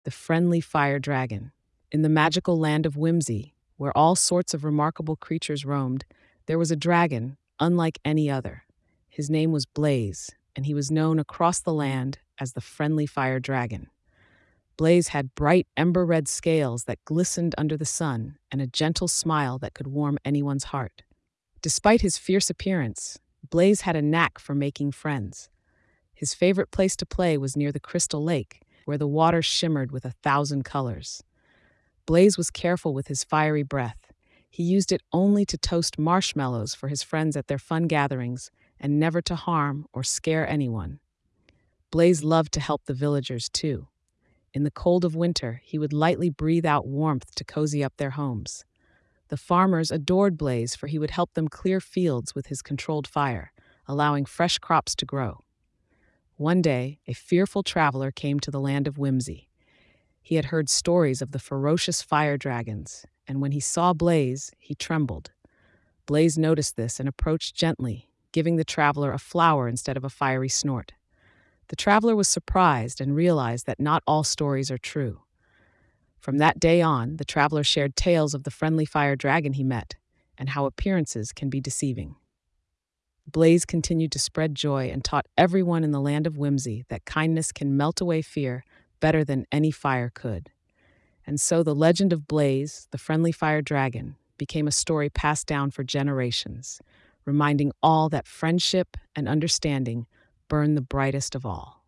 the friendly fire dragon. In the magical land of Whimsy, where all sorts of remarkable creatures roamed, there was a dragon unlike any other. His name was Blaze, and he was known across the land as the friendly fire dragon. Blaze had bright ember red scales that glistened under the sun and a gentle smile that could warm anyone's heart. Despite his fierce appearance, Blaze had a knack for making friends. His favorite place to play was near the Crystal Lake, where the water shimmered with 1,000 colors. Blaze was careful with his fiery breath. He used it only to toast marshmallows for his friends at their fun gatherings and never to harm or scare anyone. Blaze loved to help the villagers, too. In the cold of winter, he would lightly breathe out warmth to cozy up their homes. The farmers adored Blaze, for he would help them clear fields with his controlled fire, allowing fresh crops to grow. One day, a fearful traveler came to the land of Whimsy. He had heard stories of the ferocious fire dragons, and when he saw Blaze, he trembled. Blaze noticed this and approached gently, giving the traveler a flower instead of a fiery snort. The traveler was surprised and realized that not all stories are true. From that day on, the traveler shared tales of the friendly fire dragon he met and how appearances can be deceiving. Blaze continued to spread joy and taught everyone in the land of Whimsy that kindness can melt away fear better than any fire could. And so the legend of Blaze, the friendly fire dragon, became a story passed down for generations, reminding all that friendship and understanding burn the brightest of all.